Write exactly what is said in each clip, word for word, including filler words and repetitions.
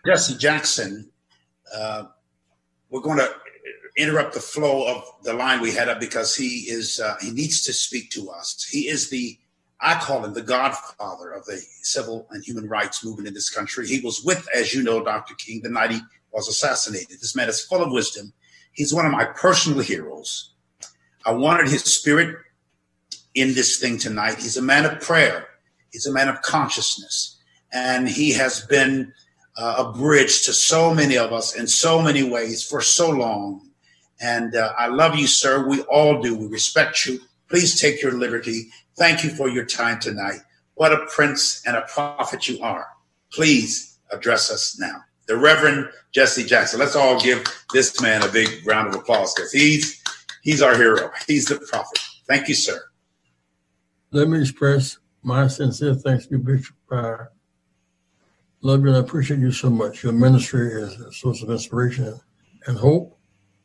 Jesse Jackson, uh, we're going to interrupt the flow of the line we had up because he is uh, he needs to speak to us. He is the, I call him the godfather of the civil and human rights movement in this country. He was with, as you know, Doctor King, the night he was assassinated. This man is full of wisdom. He's one of my personal heroes. I wanted his spirit in this thing tonight. He's a man of prayer. He's a man of consciousness. And he has been uh, a bridge to so many of us in so many ways for so long. And uh, I love you, sir. We all do. We respect you. Please take your liberty. Thank you for your time tonight. What a prince and a prophet you are. Please address us now. The Reverend Jesse Jackson. Let's all give this man a big round of applause because he's he's our hero. He's the prophet. Thank you, sir. Let me express my sincere thanks to you, Bishop Pryor. Love you and I appreciate you so much. Your ministry is a source of inspiration and hope.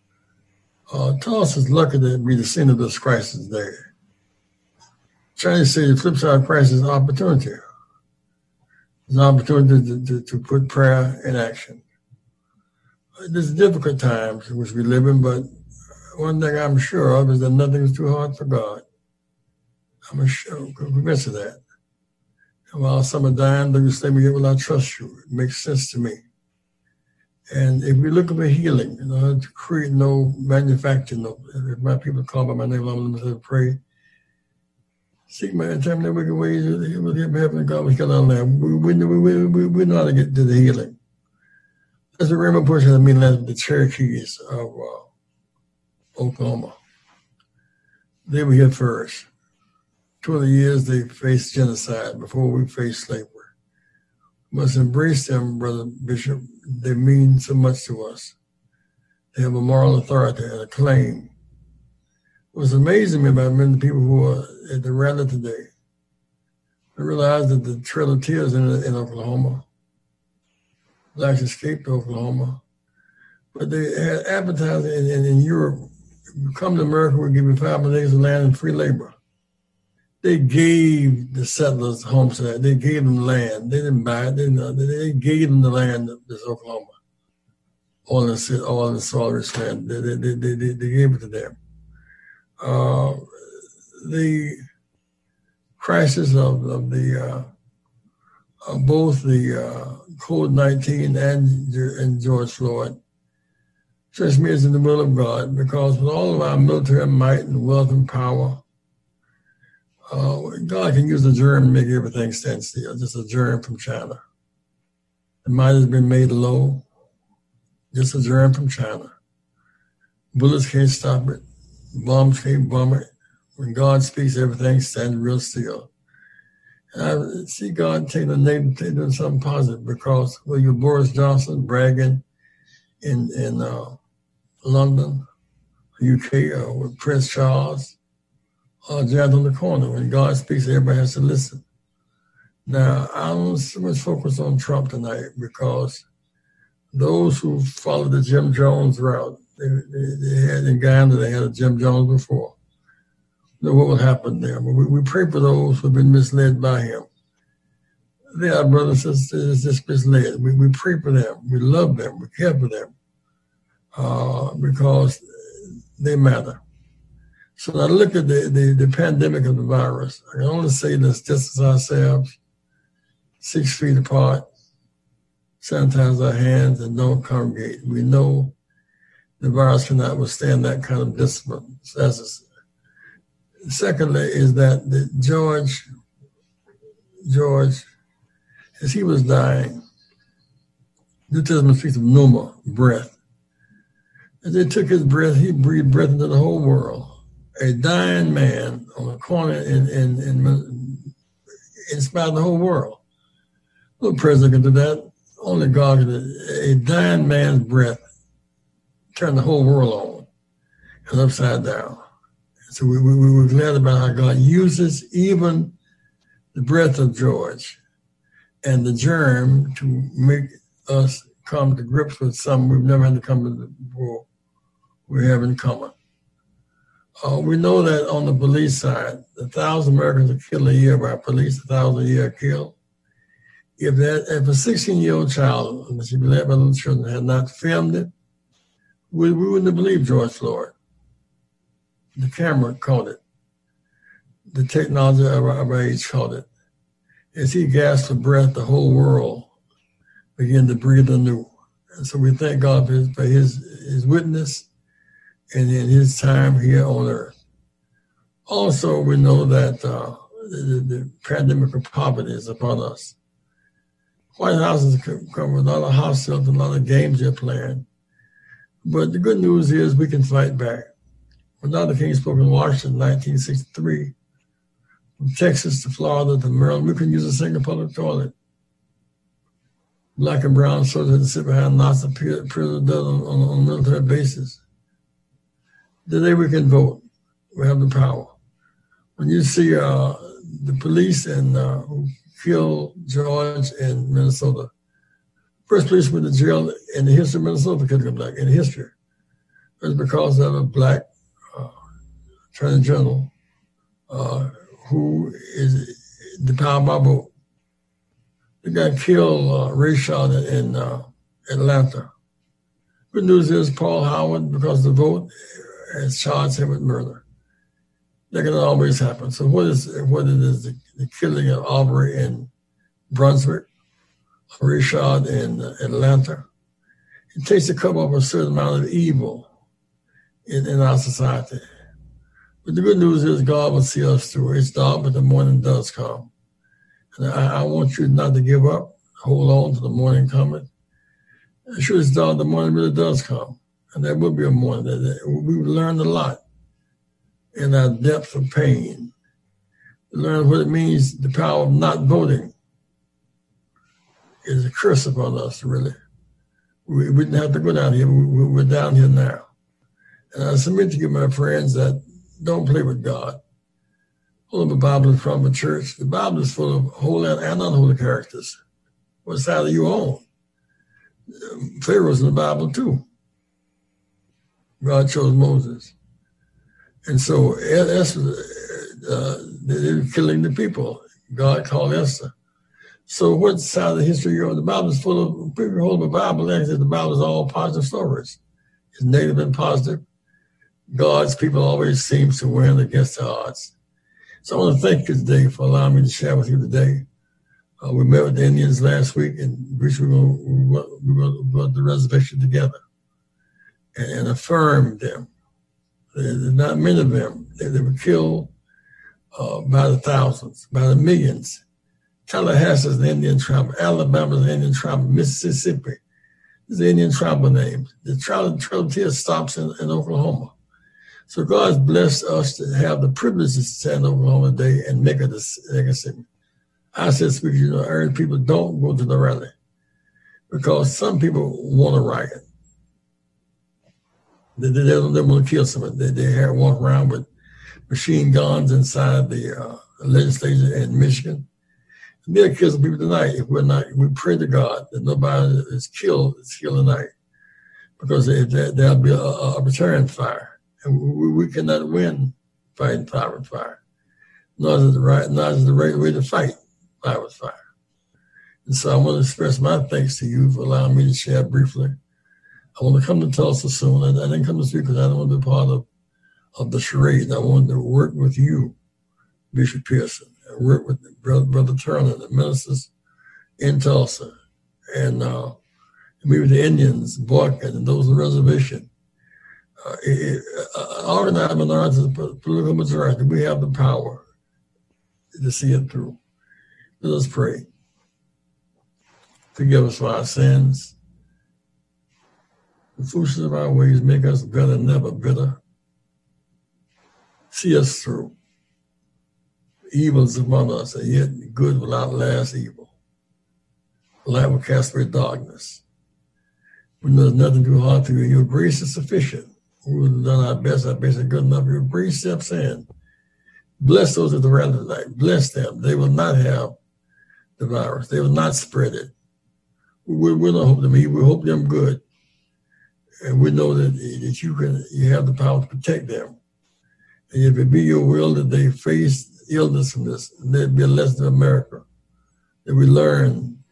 Uh, Tulsa is lucky to be the scene of this crisis there. Chinese say the flip side of crisis is opportunity. It's an opportunity to, to, to put prayer in action. There's difficult times in which we live in, but one thing I'm sure of is that nothing is too hard for God. I'm sure, convinced of that. And while some are dying, though you slay me, yet will I trust you. It makes sense to me. And if we look for healing, you know, to create no manufacturing, no, if my people call by my name, I'm going to pray. Seek my time their wicked ways, he will get heaven and God will get on there. We, we, we, we, we know how to get to the healing. That's a rare portion of me land the Cherokees of uh, Oklahoma. They were here first. twenty years they faced genocide before we faced slavery. We must embrace them, Brother Bishop. They mean so much to us. They have a moral authority and a claim. What's amazing me about many people who are at the rally today, I realized that the Trail of Tears in, in Oklahoma, blacks escaped Oklahoma, but they had advertising in, in, in Europe, come to America, we'll give you five hundred acres of land and free labor. They gave the settlers homestead. They gave them land. They didn't buy it. They, didn't, they gave them the land of this Oklahoma. All the, all the soil rich land. They, they, they, they, they gave it to them. Uh, the crisis of, of the uh, of both the uh, COVID nineteen and, and George Floyd strikes me as in the will of God, because with all of our military might and wealth and power, uh, God can use a germ to make everything stand still, just a germ from China. The might has been made low, just a germ from China. Bullets can't stop it. Bombs can't bomb it. When God speaks, everything stands real still. And I see God taking the name, doing something positive, because well, you Boris Johnson bragging in in uh, London, U K, uh, with Prince Charles, uh, jazz on the corner. When God speaks, everybody has to listen. Now, I don't so much focus on Trump tonight, because those who follow the Jim Jones route, They, they, they had in Ghana, they had a Jim Jones before. Know what would happen there. But we, we pray for those who have been misled by him. They are brothers and sisters just misled. We, we pray for them. We love them. We care for them uh, because they matter. So I look at the, the, the pandemic of the virus. I can only say this: distance ourselves six feet apart, sanitize our hands, and don't congregate. We know the virus cannot withstand that kind of discipline. So that's a, secondly, is that the George, George, as he was dying, New Testament speaks of pneuma, breath. As they took his breath, he breathed breath into the whole world. A dying man on a corner in, in, in, inspired the whole world. No president can do that. Only God can do it. A dying man's breath turn the whole world on and upside down. So we, we, we were glad about how God uses even the breath of George and the germ to make us come to grips with something we've never had to come to before we have in common. Uh, we know that on the police side, a thousand Americans are killed a year by police, a thousand a year are killed. If that, if a sixteen-year-old child, and she be led by little children, had not filmed it, we, we wouldn't have believed George Floyd. The camera caught it. The technology of our, of our age caught it. As he gasped for breath, the whole world began to breathe anew. And so we thank God for his, for his, his witness and in his time here on earth. Also, we know that uh, the, the pandemic of poverty is upon us. White House has come with a lot of hospitals and a lot of games they're playing. But the good news is we can fight back. When Doctor King spoke in Washington in nineteen sixty-three, from Texas to Florida to Maryland, we couldn't use a single public toilet. Black and brown soldiers had to sit behind Nazi prisoners on, on, on a military basis. Today we can vote. We have the power. When you see uh, the police and uh, who killed George in Minnesota, first police went to jail in the history of Minnesota because of black, in history. It was because of a black uh, attorney general uh, who is the power by vote. The guy killed uh, Ray Shaw in uh, Atlanta. Good news is Paul Howard, because the vote has charged him with murder. That can always happen. So what is what it is the, the killing of Aubrey in Brunswick, Ray Shaw in uh, Atlanta? It takes to cover up a certain amount of evil in, in our society. But the good news is God will see us through. It's dark, but the morning does come. And I, I want you not to give up. Hold on to the morning coming. Sure, it's dark, the morning really does come. And there will be a morning. We've learned a lot in our depth of pain. We learned what it means, the power of not voting is a curse upon us, really. We, we didn't have to go down here. We, we're down here now. And I submit to you, my friends, that don't play with God. Hold up a Bible in front of a church. The Bible is full of holy and unholy characters. What side are you on? Pharaoh's in the Bible too. God chose Moses. And so Esther, uh, they were killing the people. God called Esther. So what side of the history you're on? The Bible is full of, people hold the Bible and say the Bible is all positive stories. It's negative and positive. God's people always seem to win against the odds. So I want to thank you today for allowing me to share with you today. Uh, we met with the Indians last week, and we're going to go to the reservation together and, and affirm them. There's not many of them. They, they were killed uh, by the thousands, by the millions. Tallahassee is an Indian tribe. Alabama is an Indian tribe. Mississippi is an Indian tribal name. The Trail of Tears stops in, in Oklahoma. So God's blessed us to have the privilege to stand in Oklahoma today and make a legacy. I said, speak, you know, urge people don't go to the rally because some people want to riot. They, they, they, they want to kill someone. They, they have walk around with machine guns inside the uh, legislature in Michigan. And they'll kill some people tonight if we're not. We pray to God that nobody is killed is killed tonight because they, they, there'll be a, a return fire. And we, we cannot win fighting fire with fire. Nor is it the right, nor is it the right way to fight fire with fire. And so I want to express my thanks to you for allowing me to share briefly. I want to come to Tulsa soon. I, I didn't come to speak because I don't want to be part of, of the charade. I wanted to work with you, Bishop Pearson, and work with Brother, Brother Turner, the ministers in Tulsa, and uh, meet with the Indians, Boykin, and those on the reservation. Uh, it, uh, organized minorities, political majority, we have the power to see it through. Let us pray. Forgive us for our sins. The foolishness of our ways make us better, never bitter. See us through. Evil is among us, and yet good will outlast evil. Light will cast away darkness. We know there's nothing too hard for you. Your grace is sufficient. We've done our best. Our best is good enough. Your grace steps in. Bless those at the rally tonight. Bless them. They will not have the virus. They will not spread it. We, we don't hope them evil. We hope them good. And we know that, that you can. You have the power to protect them. And if it be your will that they face illness from this, and there'd be a lesson to America, that we learn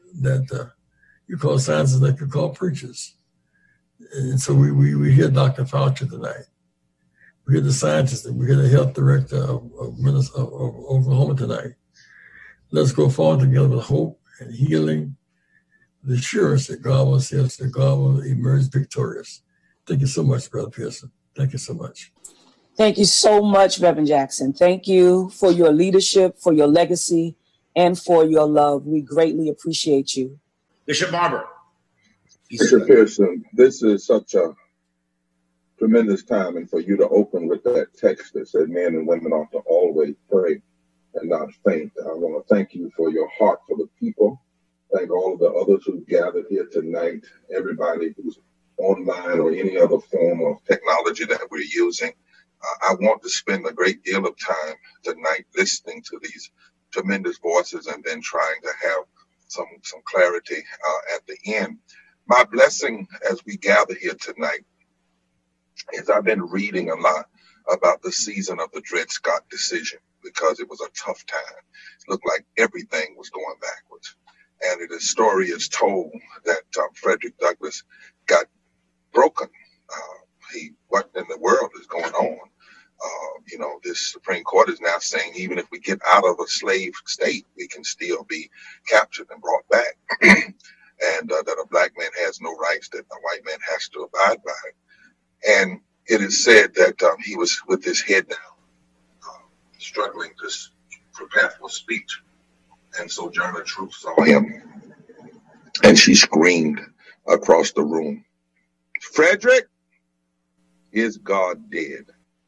that uh, you call scientists that you call preachers. And so we, we, we hear Doctor Fauci tonight. We hear the scientists, we hear the health director of, of, Minnesota, of Oklahoma tonight. Let's go forward together with hope and healing, the assurance that God will see us, that God will emerge victorious. Thank you so much, Brother Pearson. Thank you so much. Thank you so much, Reverend Jackson. Thank you for your leadership, for your legacy, and for your love. We greatly appreciate you. Bishop Barber. Bishop Pearson, this is such a tremendous time, and for you to open with that text that said men and women ought to always pray and not faint. I want to thank you for your heart for the people. Thank all of the others who gathered here tonight, everybody who's online or any other form of technology that we're using. Uh, I want to spend a great deal of time tonight listening to these tremendous voices and then trying to have some, some clarity uh, at the end. My blessing as we gather here tonight is I've been reading a lot about the season of the Dred Scott decision because it was a tough time. It looked like everything was going backwards. And the story is told that um, Frederick Douglass got broken. Uh, he, what in the world is going on? Uh, you know, this Supreme Court is now saying even if we get out of a slave state, we can still be captured and brought back. and uh, that a black man has no rights, that a white man has to abide by it. And it is said that um, he was with his head down, uh, struggling to prepare for speech. And Sojourner Truth saw him, and she screamed across the room, "Frederick, is God dead?"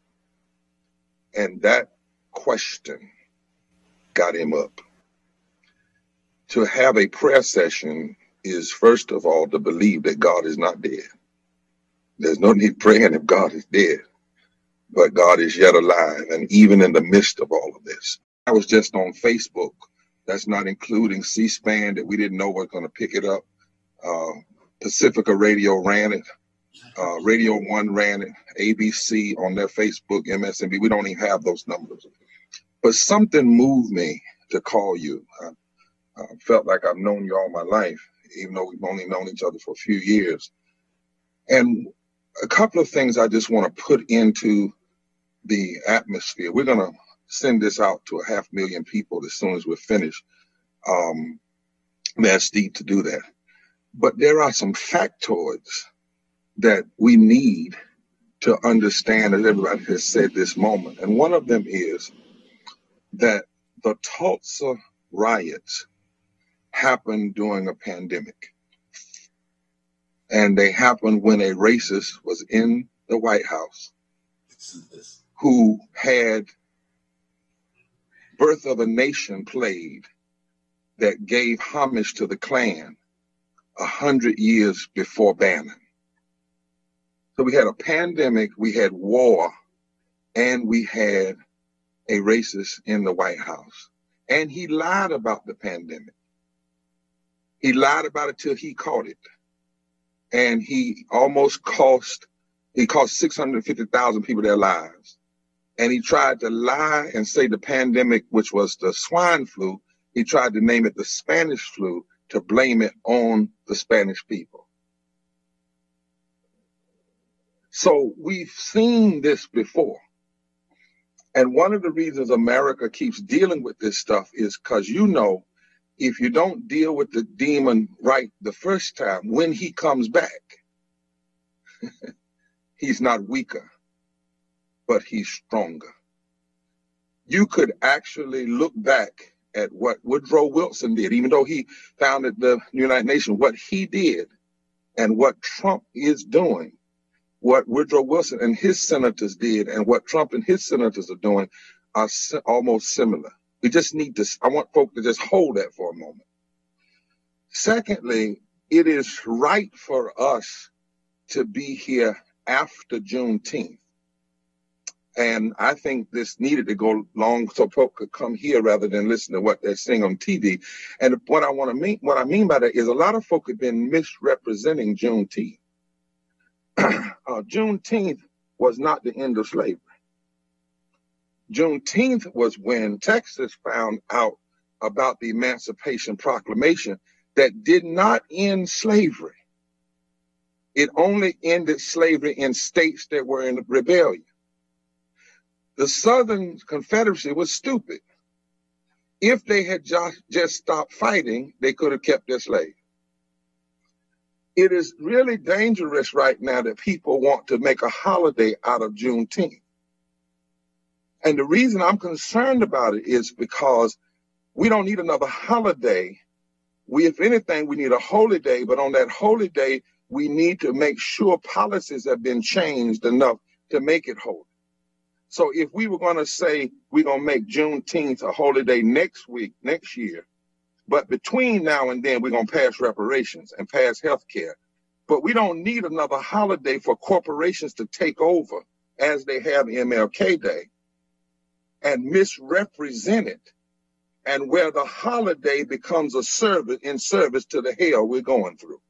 And that question got him up. To have a prayer session is, first of all, to believe that God is not dead. There's no need praying if God is dead, but God is yet alive, and even in the midst of all of this. I was just on Facebook. That's not including C-SPAN that we didn't know was going to pick it up. Uh, Pacifica Radio ran it. Uh, Radio One ran it. A B C on their Facebook, M S N B. We don't even have those numbers. But something moved me to call you. I, I felt like I've known you all my life, even though we've only known each other for a few years. And a couple of things I just want to put into the atmosphere. We're going to send this out to a half million people as soon as we're finished. Um, ask Steve to do that. But there are some factoids that we need to understand, as everybody has said this moment. And one of them is that the Tulsa riots happened during a pandemic. And they happened when a racist was in the White House who had Birth of a Nation played that gave homage to the Klan a hundred years before Bannon. So we had a pandemic, we had war, and we had a racist in the White House. And he lied about the pandemic. He lied about it till he caught it. And he almost cost, he cost six hundred fifty thousand people their lives. And he tried to lie and say the pandemic, which was the swine flu, he tried to name it the Spanish flu to blame it on the Spanish people. So we've seen this before. And one of the reasons America keeps dealing with this stuff is because, you know, if you don't deal with the demon right the first time, when he comes back, he's not weaker, but he's stronger. You could actually look back at what Woodrow Wilson did, even though he founded the United Nations, what he did and what Trump is doing, what Woodrow Wilson and his senators did and what Trump and his senators are doing are si- almost similar. We just need to, I want folks to just hold that for a moment. Secondly, it is right for us to be here after Juneteenth. And I think this needed to go long so folks could come here rather than listen to what they're saying on T V. And what I want to mean, what I mean by that is a lot of folk have been misrepresenting Juneteenth. uh, Juneteenth was not the end of slavery. Juneteenth was when Texas found out about the Emancipation Proclamation that did not end slavery. It only ended slavery in states that were in rebellion. The Southern Confederacy was stupid. If they had just, just stopped fighting, they could have kept their slaves. It is really dangerous right now that people want to make a holiday out of Juneteenth. And the reason I'm concerned about it is because we don't need another holiday. We, if anything, we need a holy day, but on that holy day, we need to make sure policies have been changed enough to make it holy. So if we were going to say we're going to make Juneteenth a holy day next week, next year, but between now and then we're going to pass reparations and pass health care, but we don't need another holiday for corporations to take over as they have M L K Day and misrepresent it, and where the holiday becomes a service in service to the hell we're going through.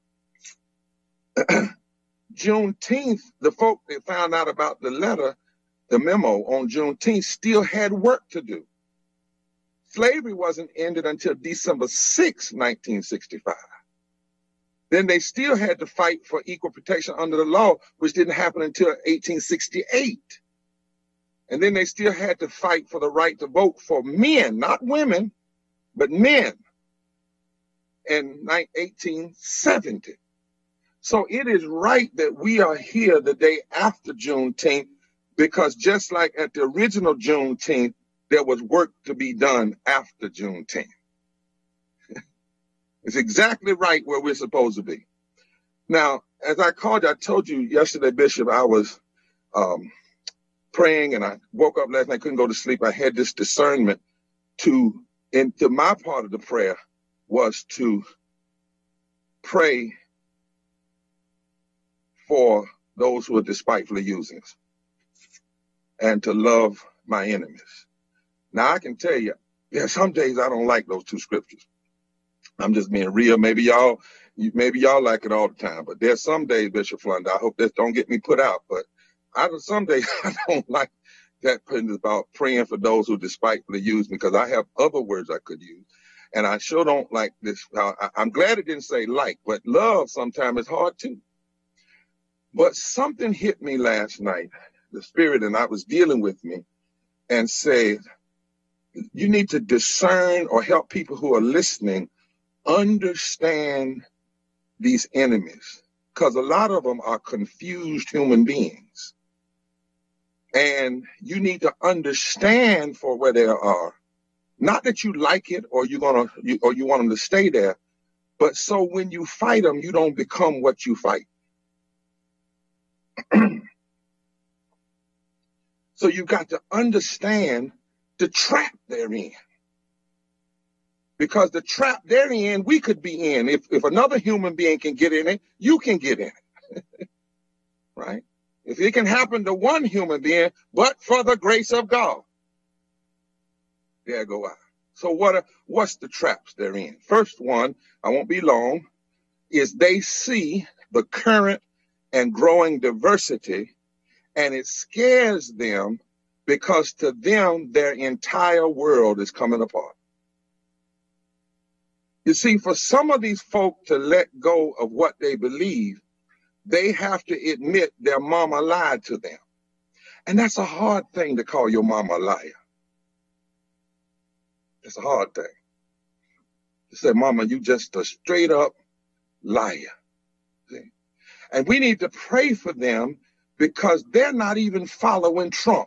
Juneteenth, the folk that found out about the letter, the memo on Juneteenth, still had work to do. Slavery wasn't ended until December sixth, nineteen sixty-five. Then they still had to fight for equal protection under the law, which didn't happen until eighteen sixty-eight. And then they still had to fight for the right to vote for men, not women, but men, in eighteen seventy. So it is right that we are here the day after Juneteenth, because just like at the original Juneteenth, there was work to be done after Juneteenth. It's exactly right where we're supposed to be. Now, as I called you, I told you yesterday, Bishop, I was um, praying and I woke up last night, couldn't go to sleep. I had this discernment to, into my part of the prayer was to pray for those who are despitefully using us and to love my enemies. Now, I can tell you, yeah, some days I don't like those two scriptures. I'm just being real. Maybe y'all, maybe y'all like it all the time, but there's some days, Bishop Flunder, I hope this don't get me put out, but I, some days I don't like that part about praying for those who despitefully use me, because I have other words I could use. And I sure don't like this. I, I'm glad it didn't say like, but love sometimes is hard too. But something hit me last night, the Spirit, and I was dealing with me, and said, you need to discern or help people who are listening understand these enemies, because a lot of them are confused human beings. And you need to understand for where they are. Not that you like it or you're gonna you, or you want them to stay there, but so when you fight them, you don't become what you fight. So you got to understand the trap they're in. Because the trap they're in, we could be in. If, if another human being can get in it, you can get in it. Right? If it can happen to one human being, but for the grace of God, there go I. So what are, what's the traps they're in? First one, I won't be long, is they see the current and growing diversity, and it scares them because to them, their entire world is coming apart. You see, for some of these folk to let go of what they believe, they have to admit their mama lied to them. And that's a hard thing to call your mama a liar. It's a hard thing. To say, mama, you just a straight up liar. See? And we need to pray for them because they're not even following Trump.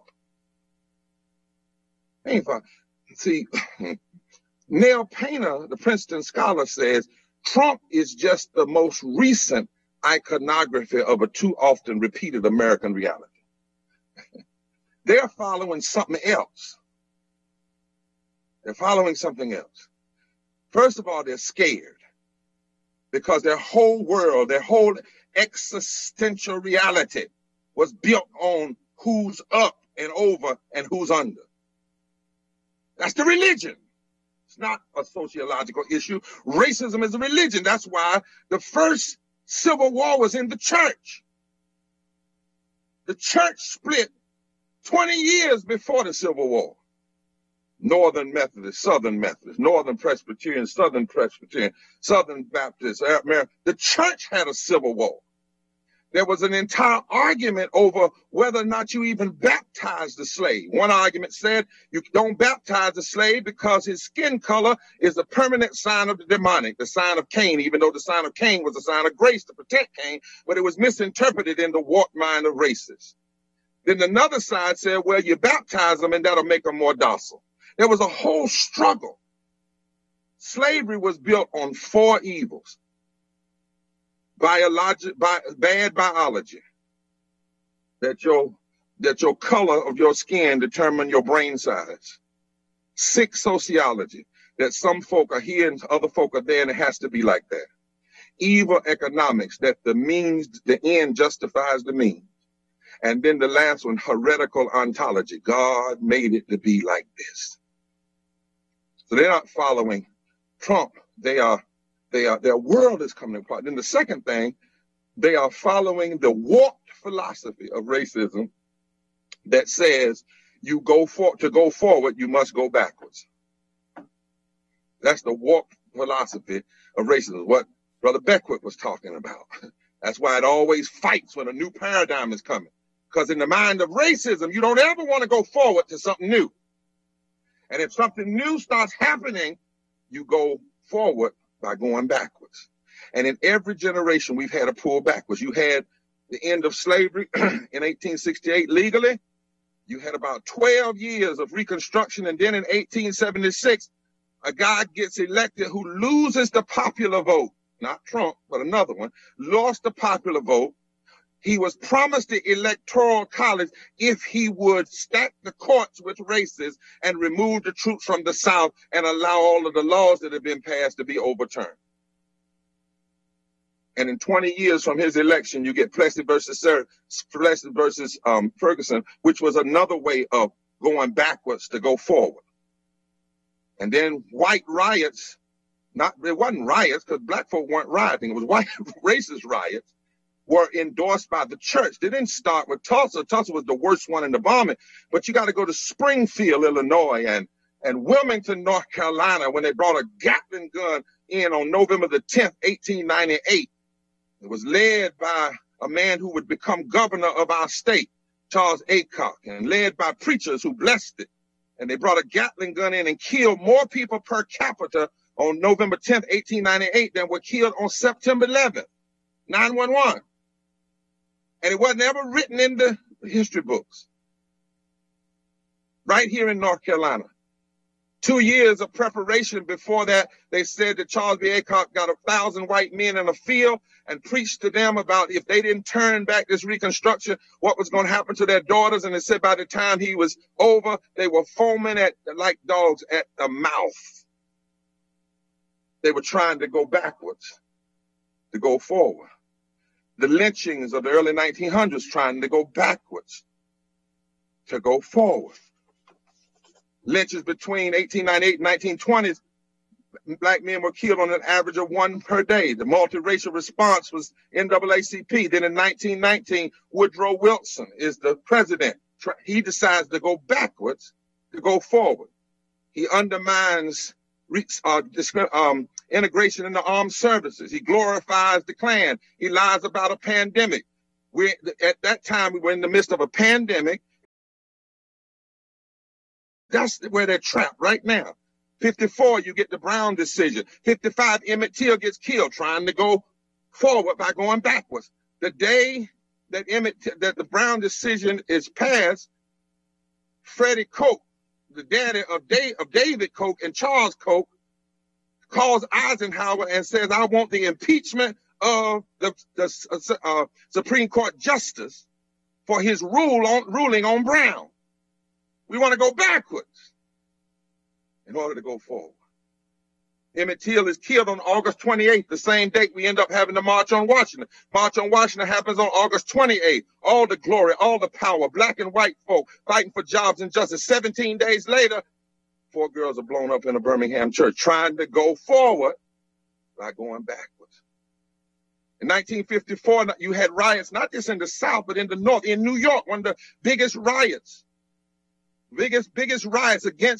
They ain't following. See, Neil Painter, the Princeton scholar, says Trump is just the most recent iconography of a too often repeated American reality. They're following something else. They're following something else. First of all, they're scared because their whole world, their whole existential reality was built on who's up and over and who's under. That's the religion. It's not a sociological issue. Racism is a religion. That's why the first Civil War was in the church. The church split twenty years before the Civil War. Northern Methodist, Southern Methodist, Northern Presbyterian, Southern Presbyterian, Southern Baptist. The church had a civil war. There was an entire argument over whether or not you even baptize the slave. One argument said you don't baptize the slave because his skin color is a permanent sign of the demonic, the sign of Cain, even though the sign of Cain was a sign of grace to protect Cain, but it was misinterpreted in the warped mind of racists. Then another side said, well, you baptize them and that'll make them more docile. There was a whole struggle. Slavery was built on four evils. Biologic, bi bad biology, that your, that your color of your skin determine your brain size. Sick sociology, that some folk are here and other folk are there and it has to be like that. Evil economics, that the means, the end justifies the means. And then the last one, heretical ontology. God made it to be like this. So they're not following Trump. They are They are, their world is coming apart. Then the second thing, they are following the warped philosophy of racism that says you go for to go forward, you must go backwards. That's the warped philosophy of racism, what Brother Beckwith was talking about. That's why it always fights when a new paradigm is coming. Because in the mind of racism, you don't ever want to go forward to something new. And if something new starts happening, you go forward by going backwards. And in every generation, we've had a pull backwards. You had the end of slavery in eighteen sixty-eight legally. You had about twelve years of Reconstruction. And then in eighteen seventy-six, a guy gets elected who loses the popular vote. Not Trump, but another one. Lost the popular vote. He was promised the Electoral College if he would stack the courts with racists and remove the troops from the South and allow all of the laws that have been passed to be overturned. And in twenty years from his election, you get Plessy versus Sir, Plessy versus um, Ferguson, which was another way of going backwards to go forward. And then white riots, not it wasn't riots because black folk weren't rioting. It was white racist riots. Were endorsed by the church. They didn't start with Tulsa. Tulsa was the worst one in the bombing. But you got to go to Springfield, Illinois, and, and Wilmington, North Carolina, when they brought a Gatling gun in on November the tenth, eighteen ninety-eight. It was led by a man who would become governor of our state, Charles Aycock, and led by preachers who blessed it. And they brought a Gatling gun in and killed more people per capita on November tenth, eighteen ninety-eight than were killed on September eleventh, nine one one. And it wasn't ever written in the history books. Right here in North Carolina. Two years of preparation before that, they said that Charles B. Aycock got a thousand white men in a field and preached to them about if they didn't turn back this Reconstruction, what was going to happen to their daughters. And they said by the time he was over, they were foaming at like dogs at the mouth. They were trying to go backwards, to go forward. The lynchings of the early nineteen hundreds trying to go backwards, to go forward. Lynches between eighteen ninety-eight and nineteen twenties, black men were killed on an average of one per day. The multiracial response was N double A C P. Then in nineteen nineteen, Woodrow Wilson is the president. He decides to go backwards, to go forward. He undermines uh, um, integration in the armed services. He glorifies the Klan. He lies about a pandemic. We at that time, we were in the midst of a pandemic. That's where they're trapped right now. fifty-four, you get the Brown decision. fifty-five, Emmett Till gets killed trying to go forward by going backwards. The day that Emmett, that the Brown decision is passed, Freddie Koch, the daddy of, Dave, of David Koch and Charles Koch, calls Eisenhower and says, I want the impeachment of the, the uh, Supreme Court justice for his rule on, ruling on Brown. We want to go backwards in order to go forward. Emmett Till is killed on August twenty-eighth, the same date we end up having the March on Washington. March on Washington happens on August twenty-eighth. All the glory, all the power, black and white folk fighting for jobs and justice. seventeen days later, four girls are blown up in a Birmingham church trying to go forward by going backwards. In nineteen fifty-four, you had riots, not just in the South, but in the North. In New York, one of the biggest riots, biggest, biggest riots against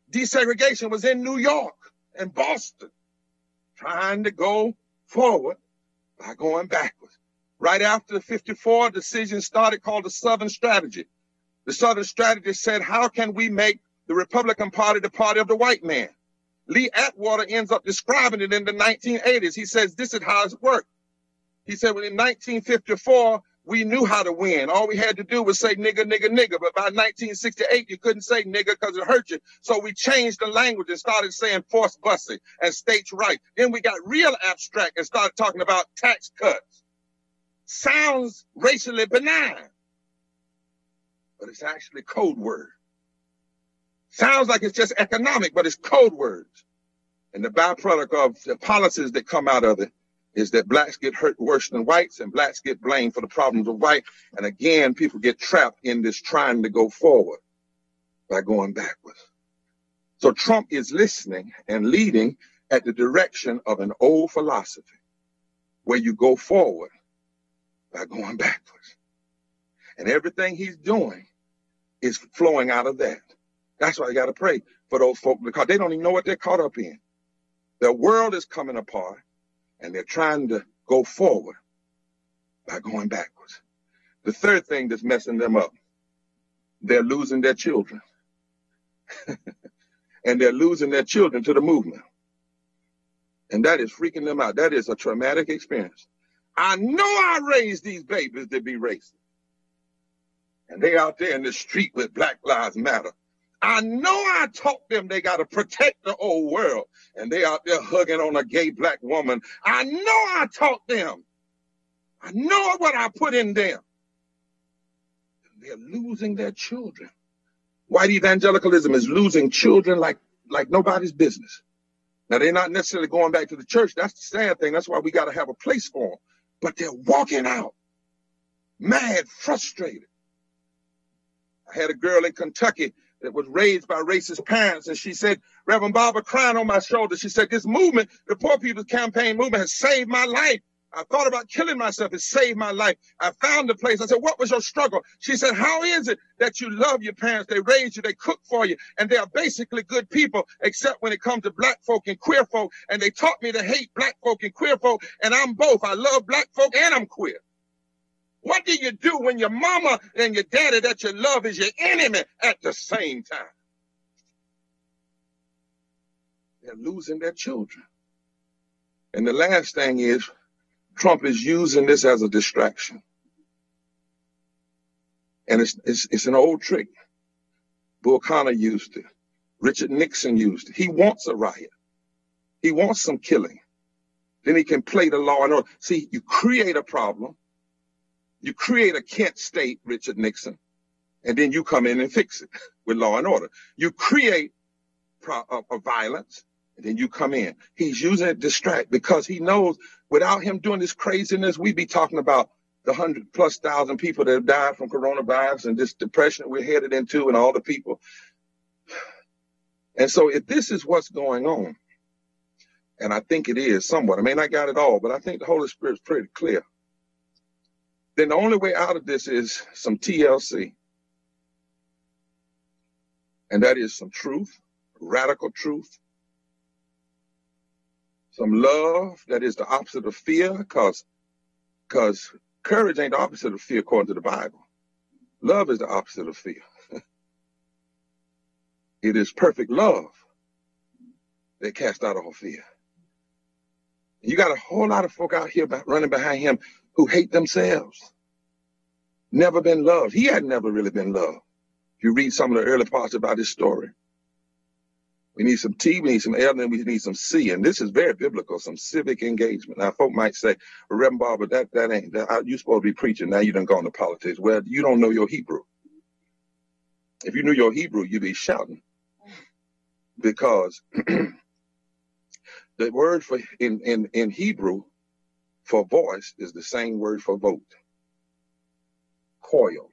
desegregation was in New York and Boston, trying to go forward by going backwards. Right after the fifty-four decision started called the Southern Strategy. The Southern Strategy said, how can we make the Republican Party the party of the white man? Lee Atwater ends up describing it in the nineteen eighties. He says, this is how it's worked. He said, well, in nineteen fifty-four, we knew how to win. All we had to do was say nigger, nigger, nigger. But by nineteen sixty-eight, you couldn't say nigger because it hurt you. So we changed the language and started saying forced busing and states' right. Then we got real abstract and started talking about tax cuts. Sounds racially benign, but it's actually code word. Sounds like it's just economic, but it's code words. And the byproduct of the policies that come out of it is that blacks get hurt worse than whites and blacks get blamed for the problems of white. And again, people get trapped in this trying to go forward by going backwards. So Trump is listening and leading at the direction of an old philosophy where you go forward by going backwards. And everything he's doing is flowing out of that. That's why you got to pray for those folks because they don't even know what they're caught up in. The world is coming apart and they're trying to go forward by going backwards. The third thing that's messing them up, they're losing their children. And they're losing their children to the movement. And that is freaking them out. That is a traumatic experience. I know I raised these babies to be racist. And they out there in the street with Black Lives Matter. I know I taught them they got to protect the old world. And they out there hugging on a gay black woman. I know I taught them. I know what I put in them. They're losing their children. White evangelicalism is losing children like, like nobody's business. Now, they're not necessarily going back to the church. That's the sad thing. That's why we got to have a place for them. But they're walking out, mad, frustrated. I had a girl in Kentucky that was raised by racist parents, and she said, Reverend Barber, crying on my shoulder, she said, this movement, the Poor People's Campaign movement, has saved my life. I thought about killing myself. It saved my life. I found a place. I said, what was your struggle? She said, how is it that you love your parents? They raised you. They cook for you. And they are basically good people, except when it comes to black folk and queer folk. And they taught me to hate black folk and queer folk. And I'm both. I love black folk and I'm queer. What do you do when your mama and your daddy that you love is your enemy at the same time? They're losing their children. And the last thing is, Trump is using this as a distraction. And it's, it's, it's an old trick. Bull Connor used it. Richard Nixon used it. He wants a riot. He wants some killing. Then he can play the law and order. See, you create a problem. You create a Kent state, Richard Nixon, and then you come in and fix it with law and order. You create pro- a, a violence, and then you come in. He's using it to distract because he knows without him doing this craziness, we'd be talking about the hundred plus thousand people that have died from coronavirus and this depression we're headed into and all the people. And so if this is what's going on, and I think it is somewhat, I may not got it all, but I think the Holy Spirit's pretty clear. Then the only way out of this is some T L C. And that is some truth, radical truth. Some love that is the opposite of fear, because because courage ain't the opposite of fear according to the Bible. Love is the opposite of fear. It is perfect love that casts out all fear. You got a whole lot of folk out here running behind him who hate themselves. Never been loved. He had never really been loved. If you read some of the early parts about his story. We need some T, we need some L, and we need some C. And this is very biblical, some civic engagement. Now, folk might say, well, Reverend Barber, that, that ain't, that, you're supposed to be preaching. Now you done gone to politics. Well, you don't know your Hebrew. If you knew your Hebrew, you'd be shouting. Because the word for in, in, in Hebrew for voice is the same word for vote. Coil.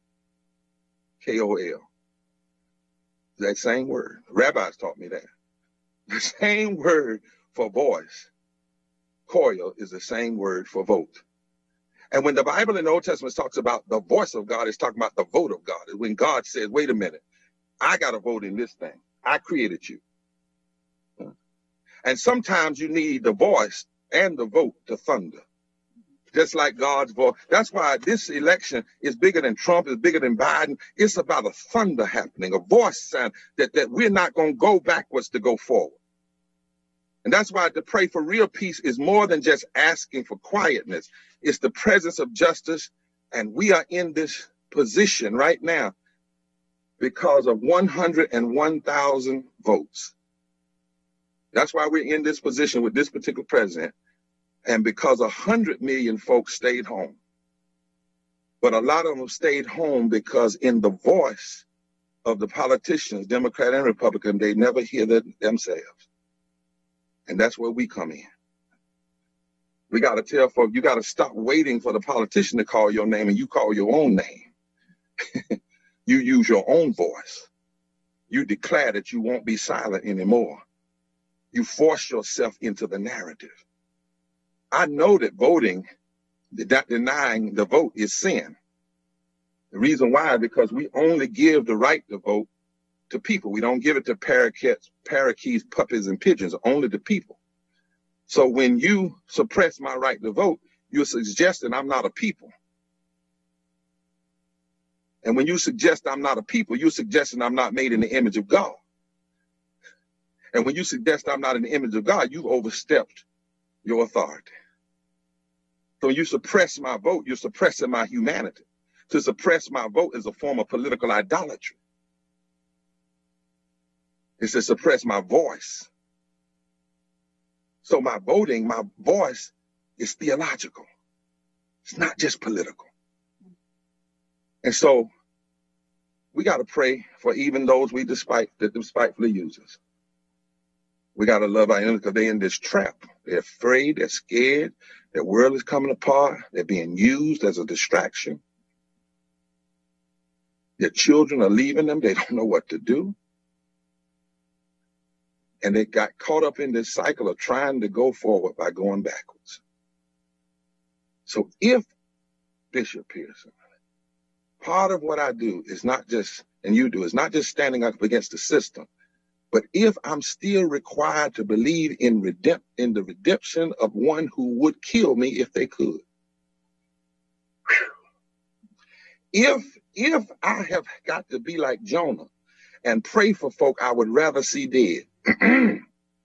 K O L. That same word. Rabbis taught me that. The same word for voice, coil, is the same word for vote. And when the Bible in the Old Testament talks about the voice of God, it's talking about the vote of God. When God says, wait a minute, I got to vote in this thing. I created you. And sometimes you need the voice and the vote to thunder. Just like God's voice. That's why this election is bigger than Trump, is bigger than Biden. It's about a thunder happening, a voice sound that, that we're not going to go backwards to go forward. And that's why to pray for real peace is more than just asking for quietness. It's the presence of justice. And we are in this position right now because of one hundred one thousand votes. That's why we're in this position with this particular president. And because a hundred million folks stayed home. But a lot of them stayed home because in the voice of the politicians, Democrat and Republican, they never hear that themselves. And that's where we come in. We got to tell folks, you got to stop waiting for the politician to call your name and you call your own name. You use your own voice. You declare that you won't be silent anymore. You force yourself into the narrative. I know that voting, that denying the vote is sin. The reason why is because we only give the right to vote to people. We don't give it to parakeets, parakeets, puppies, and pigeons, only to people. So when you suppress my right to vote, you're suggesting I'm not a people. And when you suggest I'm not a people, you're suggesting I'm not made in the image of God. And when you suggest I'm not in the image of God, you've overstepped your authority. So when you suppress my vote, you're suppressing my humanity. To suppress my vote is a form of political idolatry. It's to suppress my voice. So my voting, my voice is theological. It's not just political. And so we got to pray for even those we despite that despitefully use us. We got to love our enemies because they're in this trap. They're afraid, they're scared, their world is coming apart, they're being used as a distraction. Their children are leaving them, they don't know what to do. And they got caught up in this cycle of trying to go forward by going backwards. So if, Bishop Pearson, part of what I do is not just, and you do, is not just standing up against the system, but if I'm still required to believe in, redemp- in the redemption of one who would kill me if they could. If, if I have got to be like Jonah and pray for folk I would rather see dead, and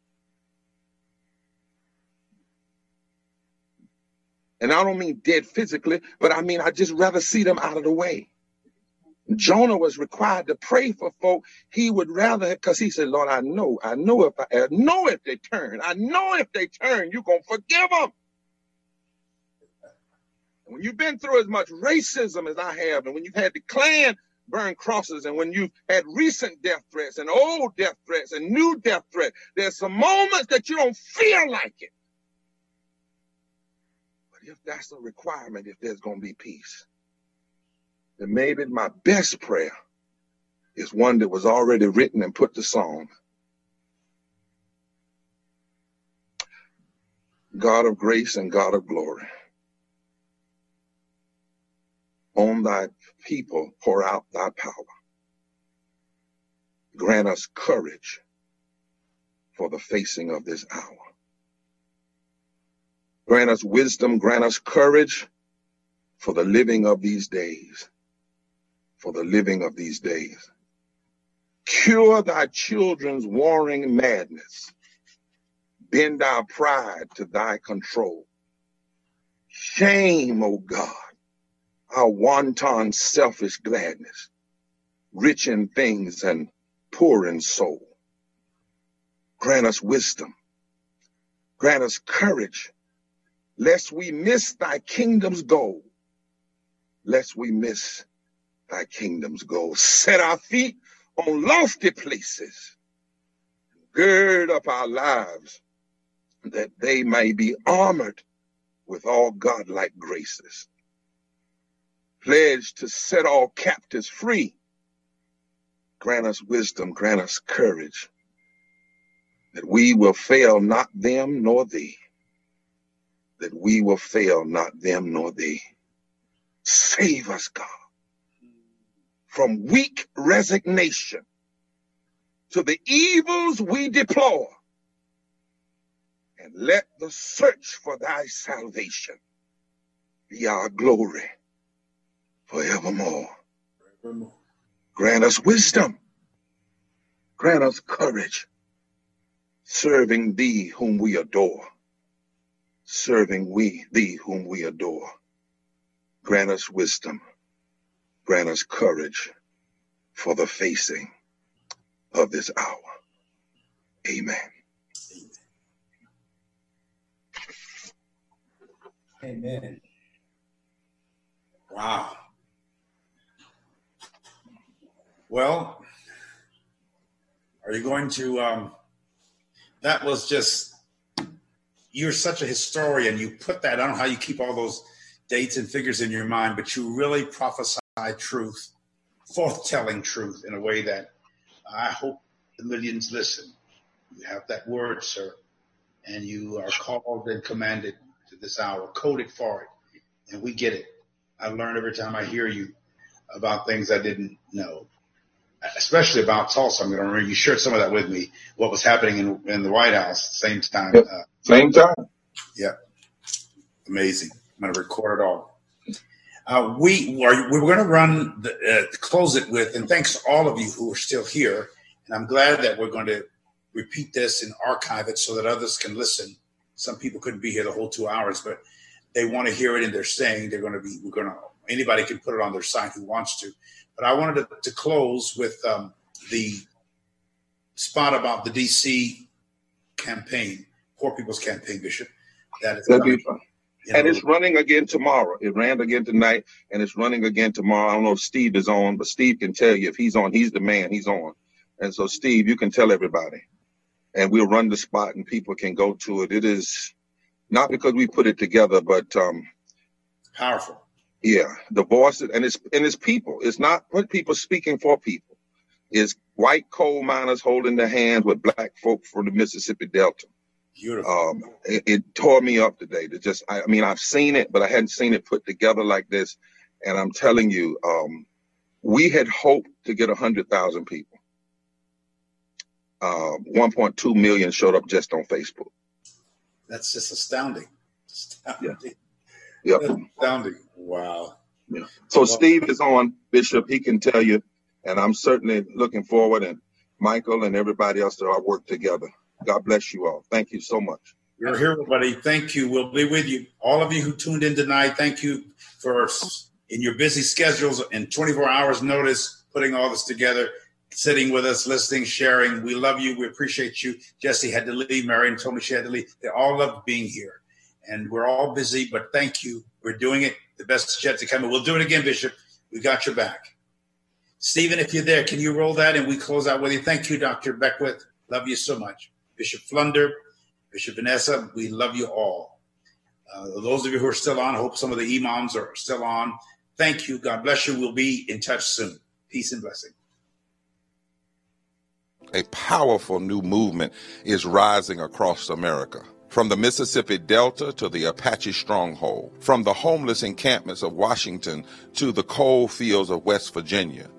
I don't mean dead physically, but I mean I just rather see them out of the way. Jonah was required to pray for folk he would rather, because he said, Lord, I know, I know if I, I know if they turn, I know if they turn, you're going to forgive them. When you've been through as much racism as I have, and when you've had the Klan burn crosses, and when you've had recent death threats and old death threats and new death threats, there's some moments that you don't feel like it. But if that's a requirement, if there's going to be peace, then maybe my best prayer is one that was already written and put to song. God of grace and God of glory, on thy people pour out thy power. Grant us courage for the facing of this hour. Grant us wisdom, grant us courage for the living of these days. For the living of these days. Cure thy children's warring madness. Bend our pride to thy control. Shame, O God, our wanton selfish gladness, rich in things and poor in soul. Grant us wisdom. Grant us courage, lest we miss thy kingdom's goal. Lest we miss thy kingdom's goal. Set our feet on lofty places. Gird up our lives that they may be armored with all godlike graces. Pledge to set all captives free. Grant us wisdom, grant us courage, that we will fail not them nor thee. That we will fail not them nor thee. Save us, God, from weak resignation to the evils we deplore, and let the search for thy salvation be our glory forevermore. forevermore. Grant us wisdom, grant us courage, serving thee whom we adore, serving we thee whom we adore. Grant us wisdom, grant us courage for the facing of this hour. Amen. Amen. Wow. Well, are you going to, um, that was just, you're such a historian. You put that, I don't know how you keep all those dates and figures in your mind, but you really prophesy truth, forth-telling truth in a way that I hope the millions listen. You have that word, sir, and you are called and commanded to this hour, coded for it, and we get it. I learn every time I hear you about things I didn't know, especially about Tulsa. I'm going to remember you shared some of that with me, what was happening in, in the White House at the same time. Yep. Uh, same time. Yeah. Amazing. I'm going to record it all. Uh, we are, we're going to run, the, uh, close it with, and thanks to all of you who are still here. And I'm glad that we're going to repeat this and archive it so that others can listen. Some people couldn't be here the whole two hours, but they want to hear it and they're saying they're going to be, we're going to, anybody can put it on their site who wants to. But I wanted to, to close with um, the spot about the D C campaign, Poor People's Campaign, Bishop. That is That'd be fun. And it's running again tomorrow. It ran again tonight, and it's running again tomorrow. I don't know if Steve is on, but Steve can tell you if he's on. He's the man. He's on. And so, Steve, you can tell everybody. And we'll run the spot, and people can go to it. It is not because we put it together, but um, powerful. Yeah, the voices, and it's and it's people. It's not people speaking for people. It's white coal miners holding their hands with black folk from the Mississippi Delta. Beautiful. Um, it, it tore me up today to just, I, I mean, I've seen it, but I hadn't seen it put together like this. And I'm telling you, um, we had hoped to get one hundred thousand people. Uh, one point two million showed up just on Facebook. That's just astounding. Astounding. Yeah. Yep. That's astounding. Wow. Yeah. So well, Steve is on, Bishop. He can tell you, and I'm certainly looking forward, and Michael and everybody else that I work together. God bless you all. Thank you so much. You're here, everybody. Thank you. We'll be with you. All of you who tuned in tonight, thank you for, in your busy schedules and twenty-four hours notice, putting all this together, sitting with us, listening, sharing. We love you. We appreciate you. Jesse had to leave. Marion told me she had to leave. They all love being here. And we're all busy, but thank you. We're doing it. The best is yet to come. And we'll do it again, Bishop. We got your back. Stephen, if you're there, can you roll that and we close out with you? Thank you, Doctor Beckwith. Love you so much. Bishop Flunder, Bishop Vanessa, we love you all. Uh, those of you who are still on, I hope some of the imams are still on. Thank you. God bless you. We'll be in touch soon. Peace and blessing. A powerful new movement is rising across America. From the Mississippi Delta to the Apache stronghold, from the homeless encampments of Washington to the coal fields of West Virginia,